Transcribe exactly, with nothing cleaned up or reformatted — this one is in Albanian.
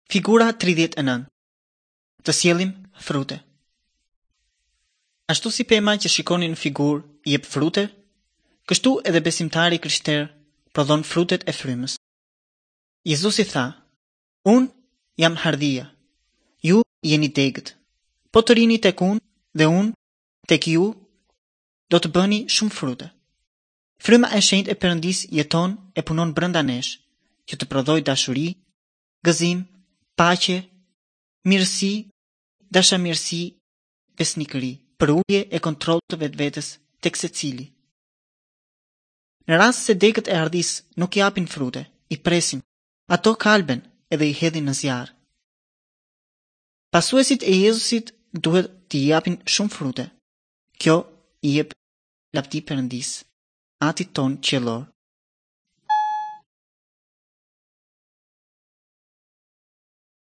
Figura tridhjetë e nëntë. Të sjellim frute. Ashtu si pema që shikoni në figurë i jep frute, kështu edhe besimtari krishter prodhon frutet e frymës. Jezusi tha: Unë jam hardhia, ju jeni degët. Po të rini tek unë dhe unë tek ju, do të bëni shumë frute. Fryma e shenjtë e Perëndis jeton e punon brenda nesh, që të prodhoj dashuri, gëzim, paqe, mirësi, dashamirësi, besnikëri, përulje e kontroll të vetvetes tek secili. Në rast se degët e hardhis nuk japin frute, i presin, ato kalben edhe i hedhin në zjarr. Pasuesit e Jezusit duhet t'i japin shumë frute. Kjo i jep lavdi Perëndis, Atit ton qiellor.